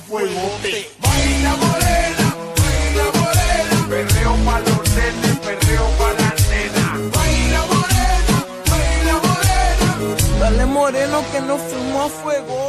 fuego. Baila morena, perreo pa' los nenes, perreo pa' la nena. Baila morena, Dale moreno que nos fuimos a fuego.